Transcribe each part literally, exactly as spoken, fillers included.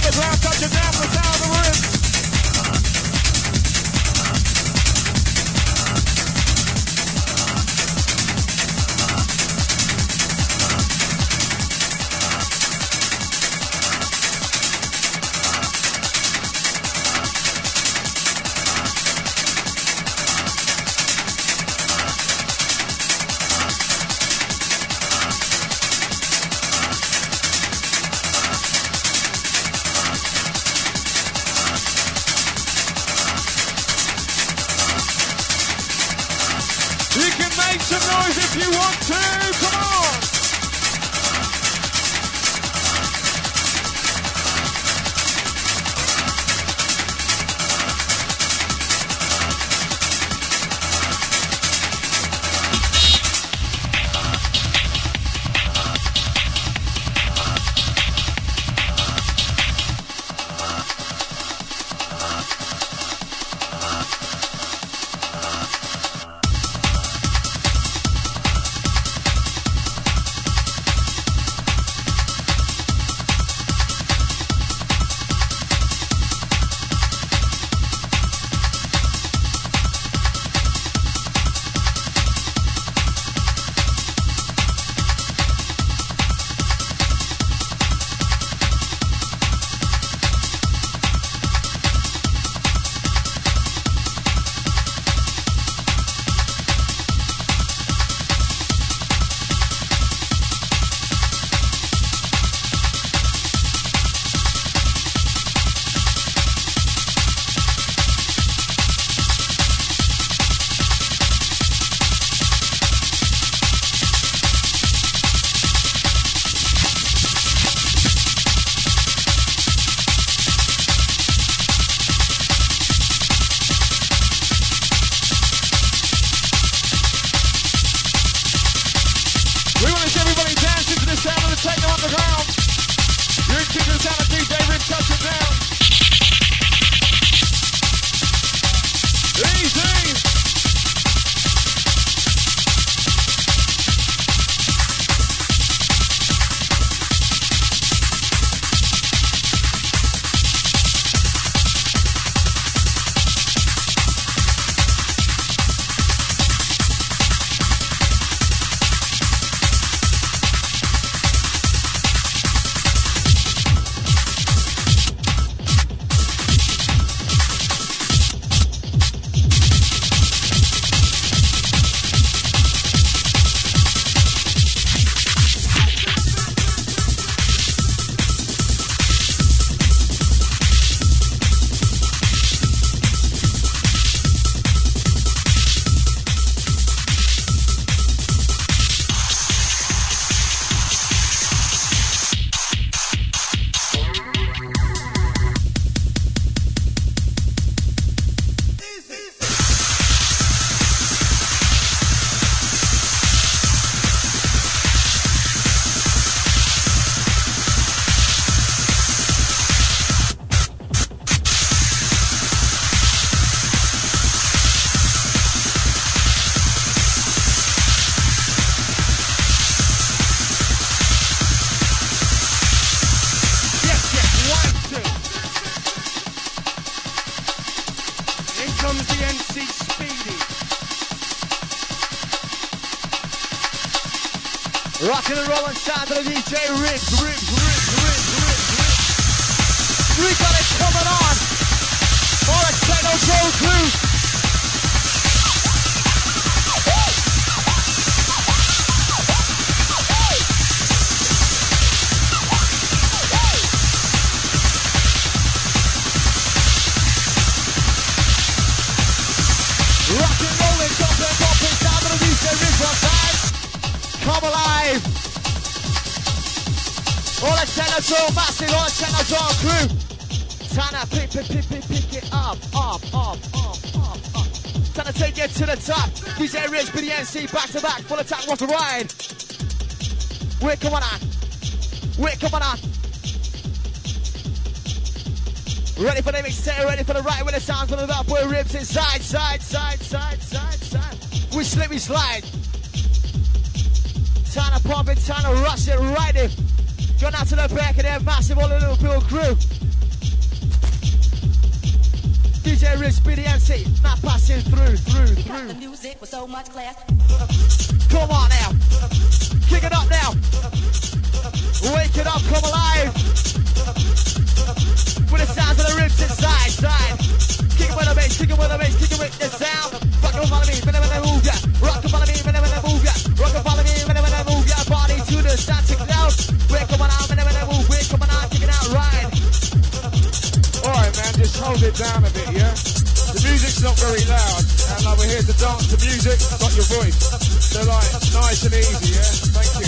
the ground, touching down for the sound of the ribs. Some noise if you want to, come on! Rockin' and rollin' sound of the D J Riggs, Riggs, Riggs, Riggs, Riggs, Riggs. We got it coming on. All the techno soul crew. Rockin', rollin', jumpin', bumpin', sound of the D J Riggs one time. Come alive! All the techno soul massive, all the techno soul crew. Trying to pick, pick, pick, pick, pick it up, up, up, up, up, up. Trying to take it to the top. D J Rich, B D N C, back to back, full attack, what a ride. We're coming on. We're coming on. Ready for the mixtape, ready for the right with the sounds on the up. We're ribs inside, side, side, side, side, side. We slip, we slide. Trying to pump it, trying to rush it, right in. Going out to the back of their massive all the little Bill crew. D J Rich, B D M C, now passing through, through, through. The music with so much class. Come on now. Kick it up now. Wake it up, come alive. With the sounds of the ribs inside, side. Kick it with the bass, kick it with the bass, kick it with the sound. Rock and follow me, when I move ya. Rock and follow me, when I move ya. Rock and follow me, when I move ya. Body to the sound, check it out. We're coming out, when I move, we're coming out, check it out, ride. Alright man, just hold it down a bit, yeah? The music's not very loud, and like we're here to dance to music, not your voice. So like, nice and easy, yeah? Thank you.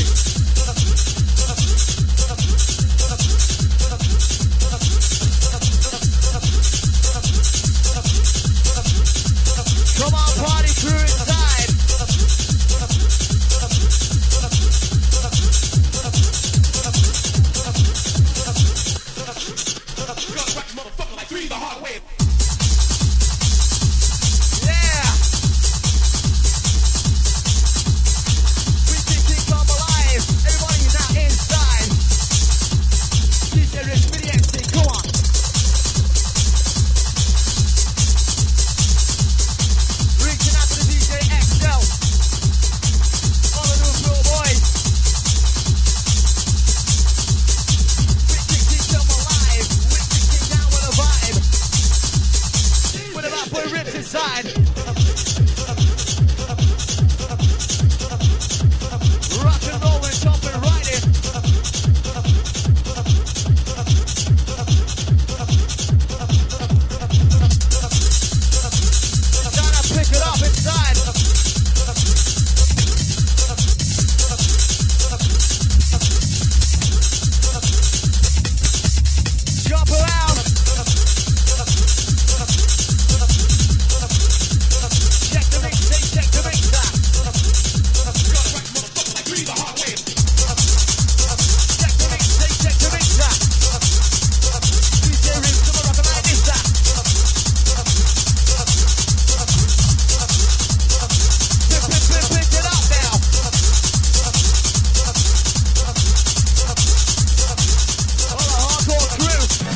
Come on, party crew inside. Yeah. We think we come alive. Everybody now inside. D J Rich, B D M C, go on. Reaching out to the D J X L. All the new little boys. We think we come alive. We think we down with a vibe. With a bad boy rips inside. Rock and roll and jump and ride it. Trying to pick it up inside. Jump around. Check the mix, they check the mix out. Check the mix, they check the mix out. D J Rich, come on, rock like this out. Pick, pick, pick, pick it up now. All the hardcore crew.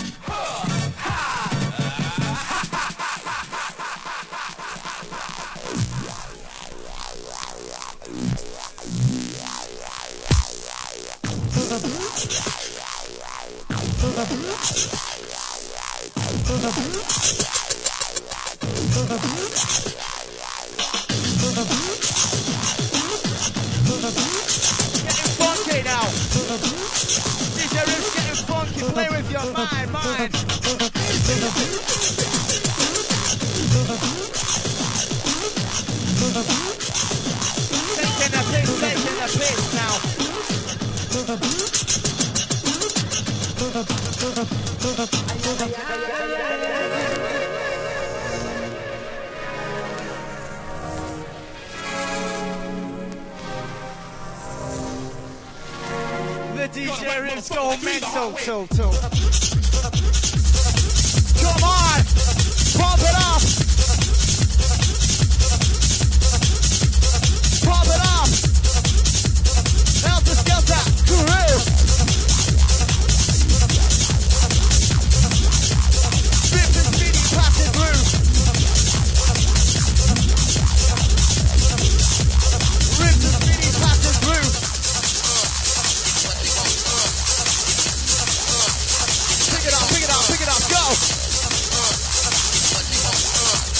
Getting funky now. D J Rich getting funky. Play with your mind, mind. Taking the piss, taking the piss now. The D J Rich go mental, too, too. Come on, pump it up. Pump it up. Helter Skelter, crew. Ripped and speedy, passing through. Ripped and speedy, passing through. Pick it up, pick it up, pick it up, go.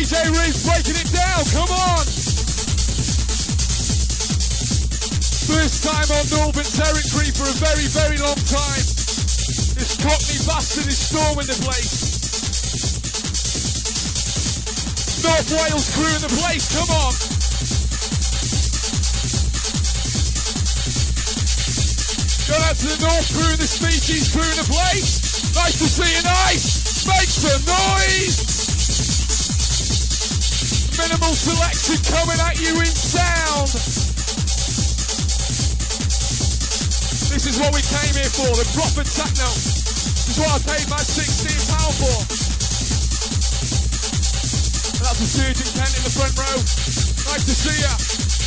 J Riz breaking it down, come on! First time on Northern territory for a very, very long time. This Cockney bastard is storming the place. North Wales crew in the place, come on! Go out to the North crew and the Species crew in the place. Nice to see you, nice! Make some noise! Minimal Selection coming at you in sound. This is what we came here for, the proper techno. This is what I paid my sixteen pounds for. And that's the Surgeon Kent in the front row. Nice to see ya.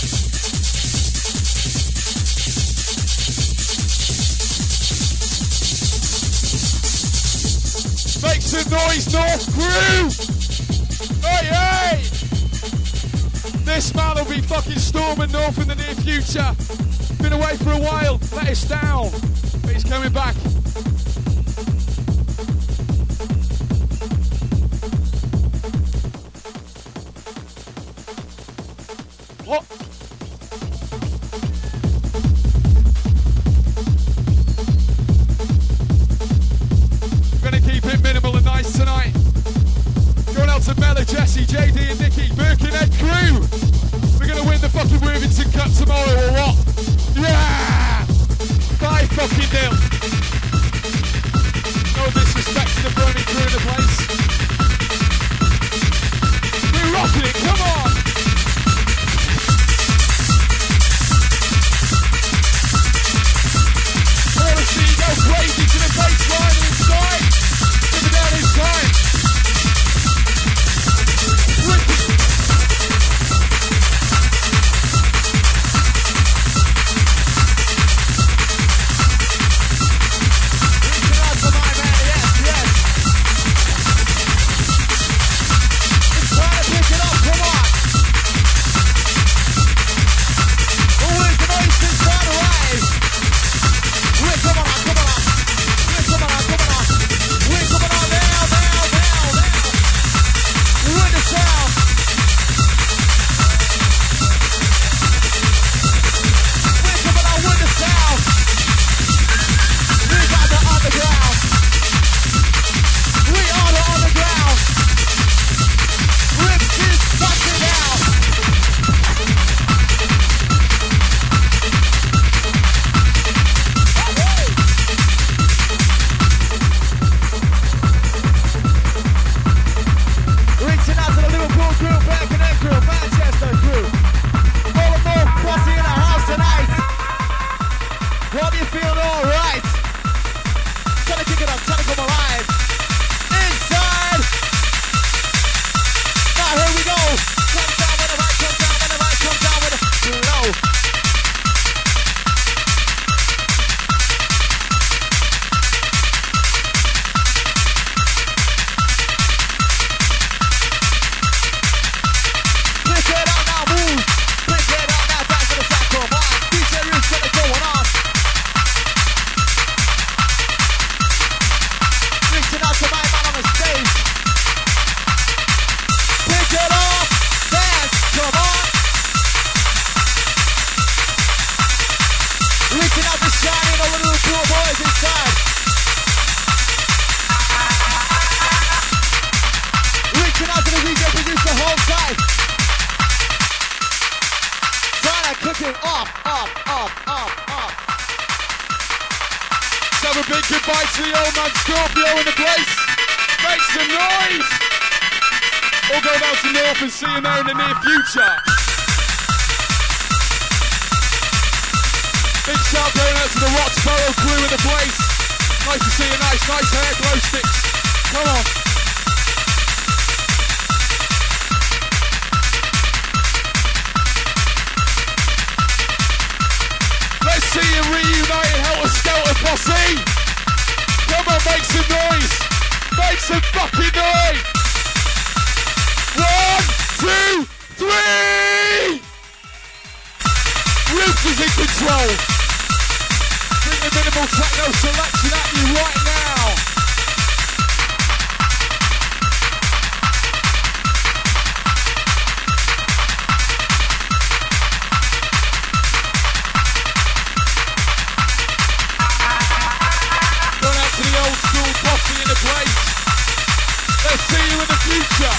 Make some noise, North crew! Hey, hey! This man will be fucking storming North in the near future. Been away for a while, let us down, but he's coming back. What? Gonna keep it minimal and nice tonight. Going out to Mella, Jesse, J D and Nicky, Birkenhead crew. We're gonna win the fucking Worthington Cup tomorrow or what? Yeah! Five fucking nil. No disrespect to the burning crew in the place. We're rocking it, come on! I wanna see you go crazy to the baseline inside. Give it down inside. Gotcha.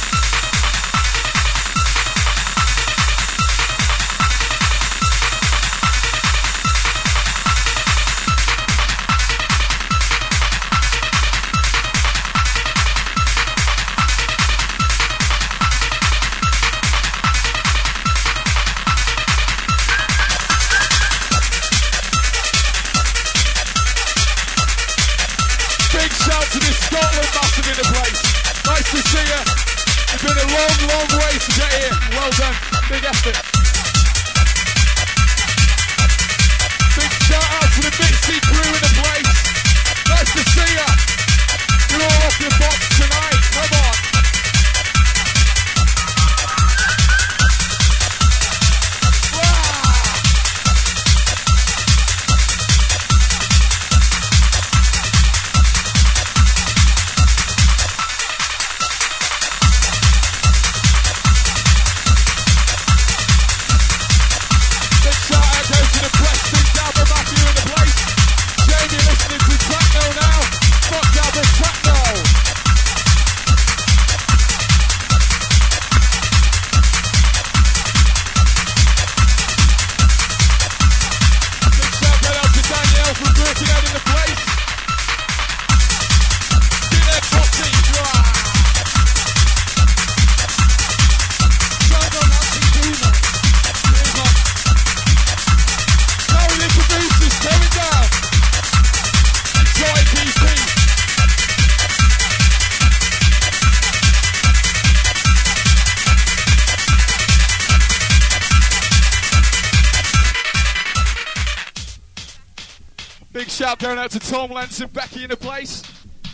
Shout going out to Tom Lance and Becky in the place.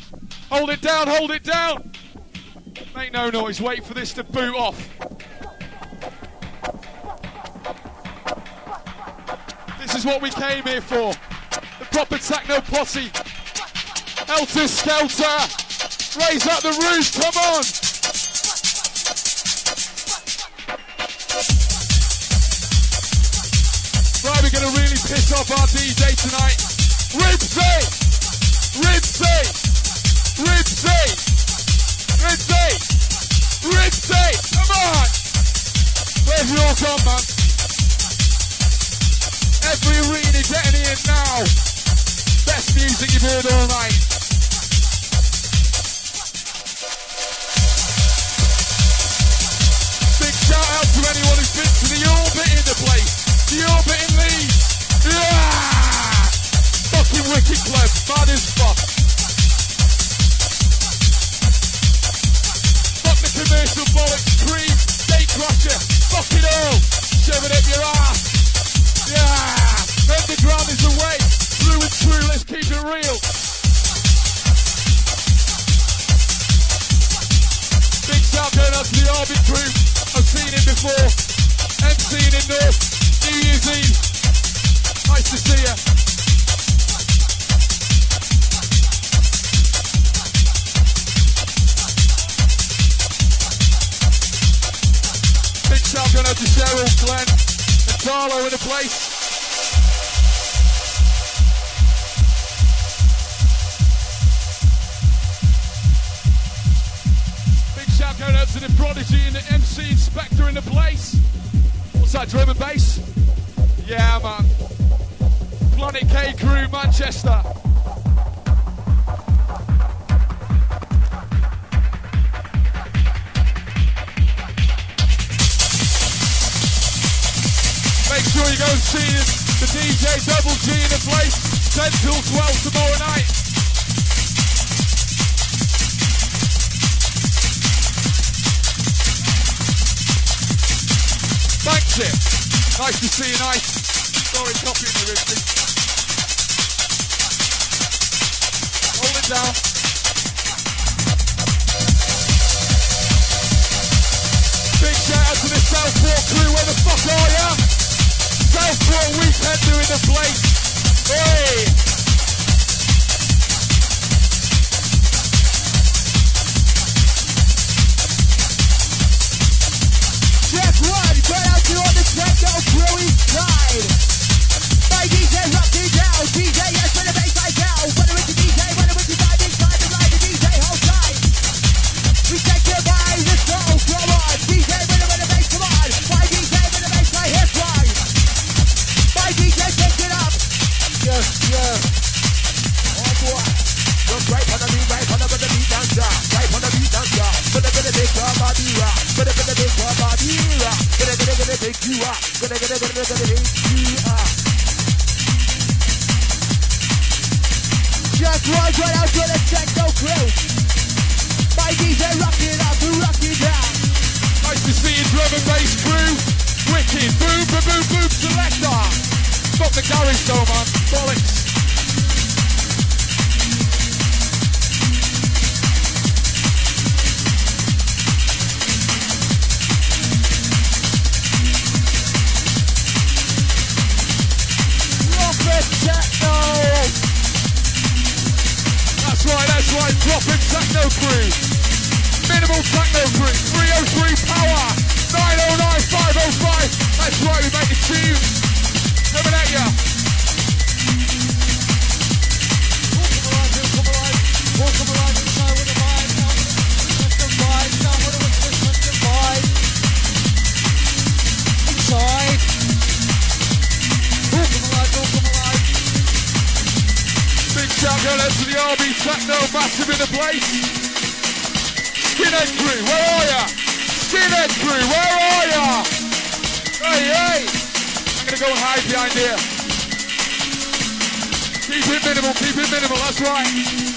Hold it down, hold it down. Make no noise, wait for this to boot off. This is what we came here for. The proper techno posse. Helter Skelter. Raise up the roof, come on. Right, we're going to really piss off our D J tonight. Ripsy! Ripsy! Ripsy! Ripsy! Ripsy! Come on! Where's your gun, man? Every arena getting in now. Best music you've heard all night. Big shout out to anyone who's been to the Orbit in the place. The Orbit in Leeds. Yeah! Fucking wicked club, mad as fuck. Fuck the commercial bollocks, cream, gate crusher, fuck it all. Shove it up your ass. Yeah, underground is the way. True and true, let's keep it real. Big shout going out to the Orbit crew. I've seen him before. MCing in North, New Year's Eve. Nice to see ya. Shout going out to Cheryl, Glenn, and Carlo in the place. Big shout going out to the Prodigy and the M C Inspector in the place. What's that, drum and bass? Yeah, man. Planet K crew, Manchester. Make sure you go and see the D J Double G in the place, ten till twelve tomorrow night. Thanks it. Nice to see you, nice. Sorry, copying the Ripsy. Hold it down. Big shout out to the Southport crew, where the fuck are ya? Southport weekend doing the place. Hey! Check one, turn out to all the techno crew inside. My D J rock D J, D J yes for the bassline down. Whether it's a D J, whether it's a vibe inside, the ride the D J hold tight. We take your vibe. Just one right out to the techno crew. My D J rock it up, rock it down. Nice to see you, drum and bass crew. Wicked, boom, boom, boom, boom, selector. Stop the garage though, man. Bollocks. Techno. That's right, that's right, dropping techno crew. Minimal techno crew, three oh three power, nine oh nine, five oh five. That's right, we make the tune. Coming at ya. Welcome alive, welcome alive, inside with the vibe, down with the vibe, down with the vibe. Inside. Welcome alive, welcome alive. Big shout out to the R B Techno, massive in the place. Skinhead crew, where are ya? Skinhead crew, where are ya? Hey, hey! I'm gonna go and hide behind here. Keep it minimal, keep it minimal, that's right.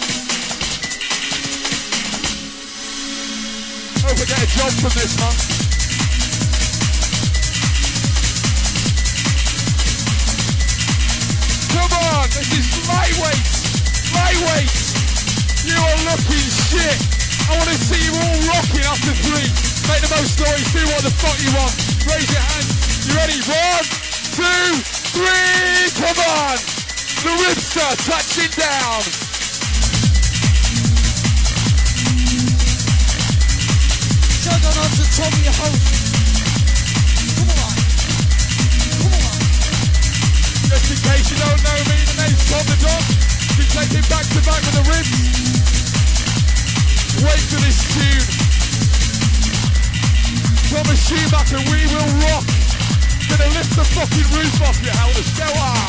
Hope I get a job from this, man. Come on, this is lightweight, lightweight. You are looking shit. I want to see you all rocking after three. Make the most noise, do what the fuck you want. Raise your hands. You ready? One, two, three. Come on. The Ripster touching down. Shout out to Tommy Host. Come on. Come on. Just in case you don't know me, the name's Tom the Dog. We take it back to back with the ribs. Wait for this tune. Thomas Schumacher, we will rock. Gonna lift the fucking roof off you, Helter Skelter.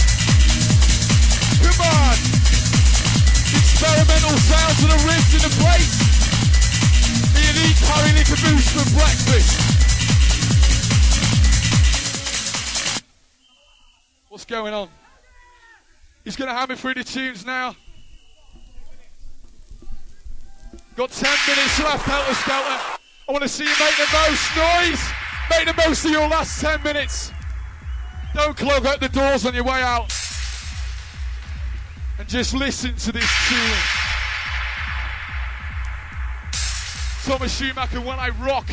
Come on. Experimental sounds of the ribs in the place. The elite curry liquor boost for breakfast. What's going on? He's gonna hammer through the tunes now. Got ten minutes left, Helter Skelter. I want to see you make the most noise. Make the most of your last ten minutes. Don't clog up the doors on your way out. And just listen to this tune. Thomas Schumacher, When I Rock.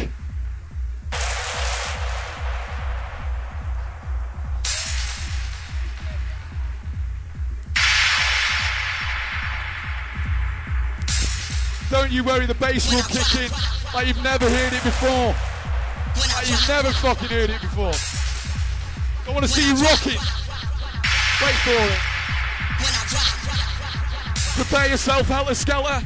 Don't you worry, the bass will kick in like you've never heard it before. Like you've never fucking heard it before. I want to see you rocking. Wait for it. Prepare yourself, Helter Skelter.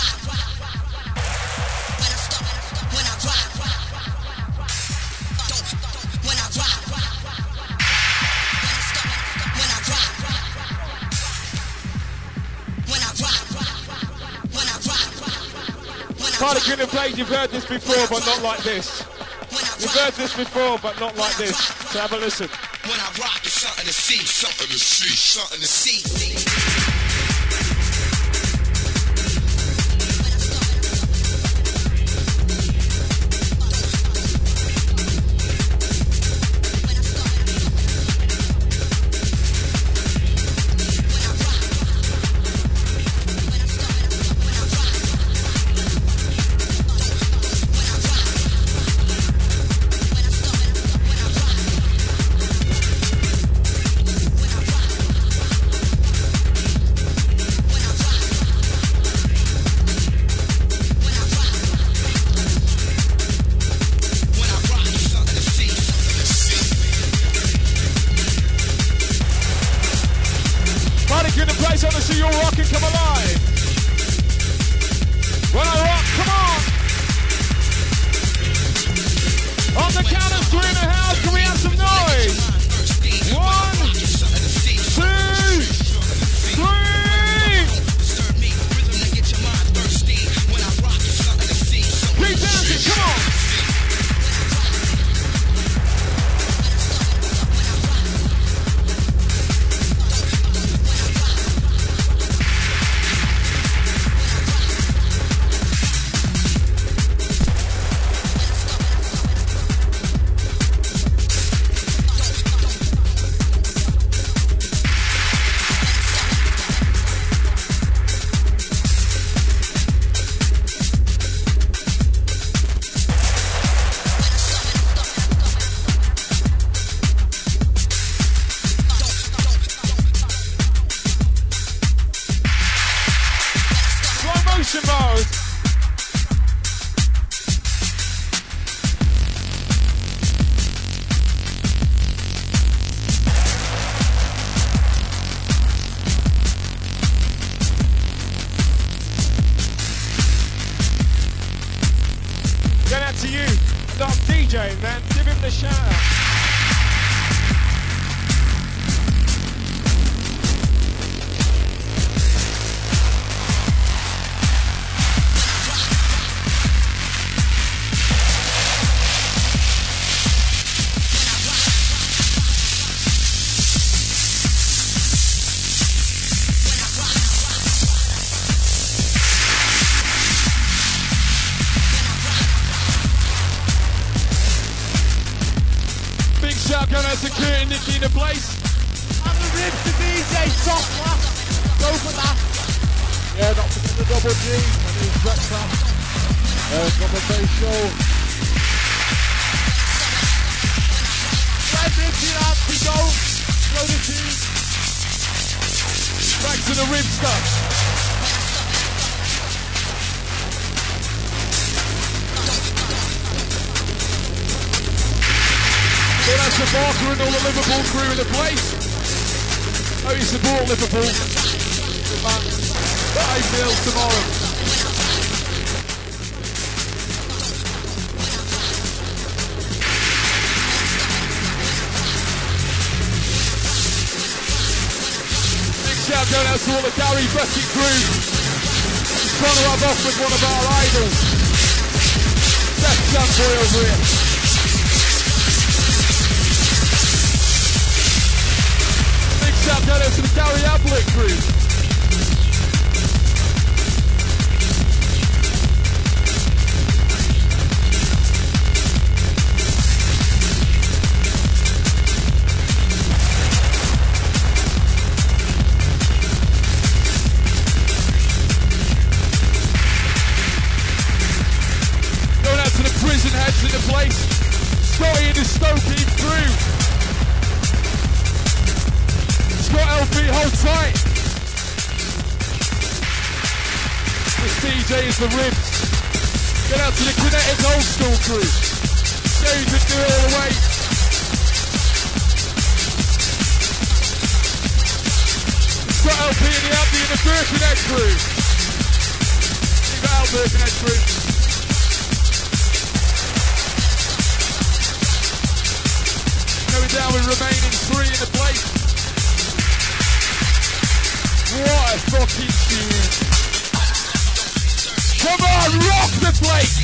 Harlequin and Blade, you've heard this before, but not like this. You've heard this before, but not like this. So have a listen. When I rock, it's something to see, something to see, something to see. Nicky in the place. And the ribs to D J top class. Go for that. Yeah, not forget the double G. My name's Brett Sam. Uh, Drum and Bass Show. Red ribs in out to go. Go to two. Back to the rib stuff. So that's the Barker and all the Liverpool crew in the place. Oh, you support Liverpool. Good man. Five nil tomorrow. Big shout going out to all the Gary Bucket crew. He's trying to have off with one of our idols. Death Jam Boy over here. Shout out to the Gary Ablett crew. Going out to the prison heads in the place. Scotty and the Stokey crew. Scott L P, hold tight. This D J is the ribs. Get out to the Kinetic old school crew. James and do it all the way. Scott L P and the Abby and the Birkenhead crew. Leave it out, Birkenhead crew. Going down with remaining three in the place. What a fucking tune. Come on, rock the place.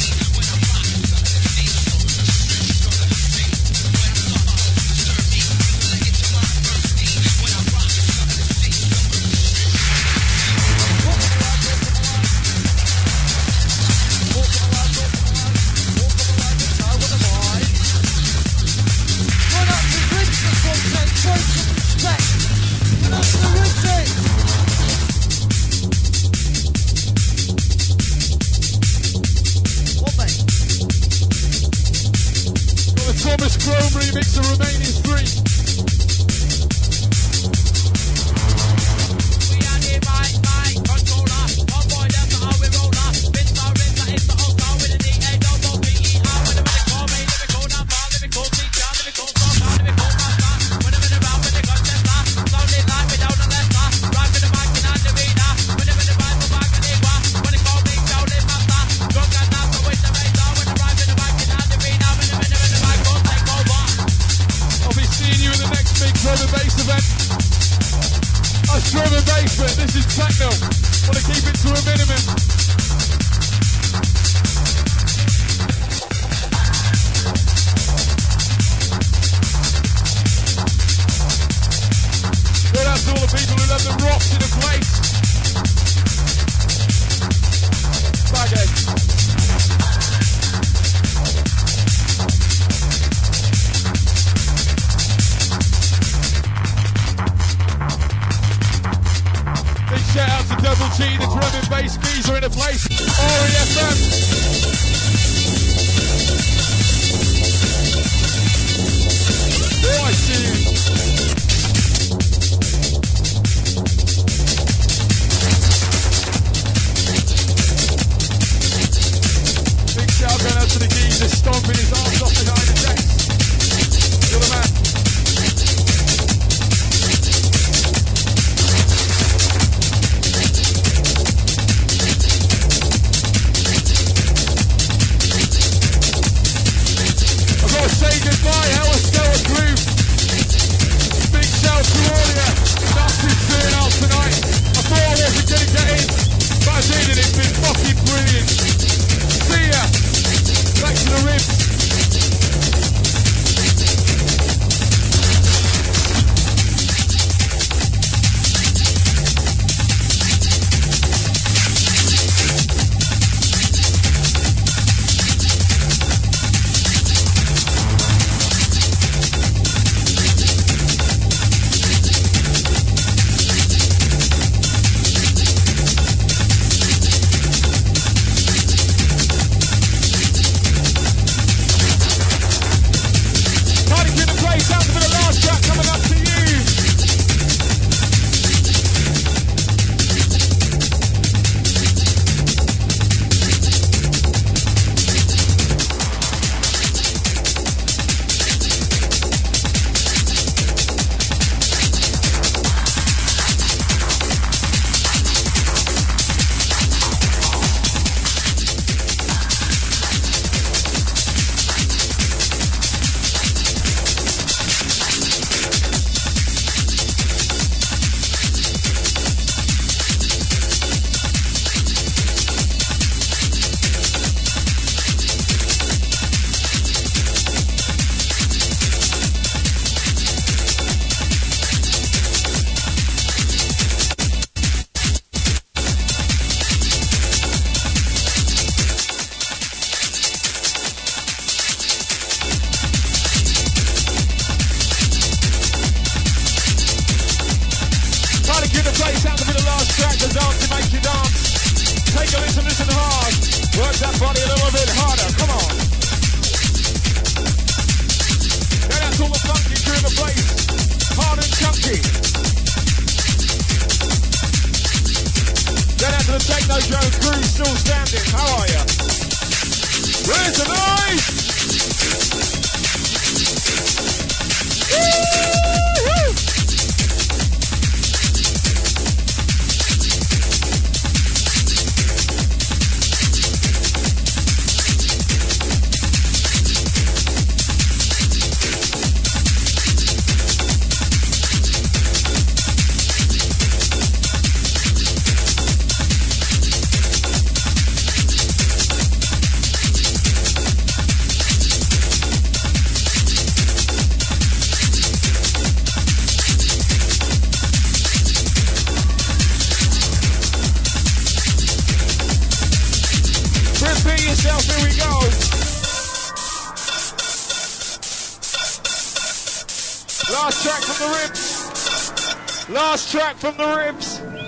Run up the ribs for one ten, show some respect. Run up the ribs in. Thomas Chrome remix the remaining three. We are the right, right controller. One boy, that's how we roll up. Vince our rinse, it's the old star with a D A double B E R. Whenever they call me, let me call down far, let me call teacher, let me call star, let me call master. Whenever they're around, when they got tester. Slowly like without a letter. Right with the mic and the reader. Whenever they ride for back and they walk. When they call me, slowly master. Drunk and dance with the razor. When they ride with the mic and the reader. Whenever the mic will take over. I'll be seeing you in the next big drum and bass event. Us drum and bass, but this is techno. Want to keep it to a minimum. Shout out to all the people who love the rocks in the place. Baghead. Shout out to Double G, the drum and bass geezer in the place. R E F M. Right, dude. Big shout going out to the geezer stomping his arms off behind the desk. You're the man. Say goodbye, Hella Stella Groove. still standing. How are you? Where's the noise? Woo-hoo! Here we go. Last track from the ribs. Last track from the ribs.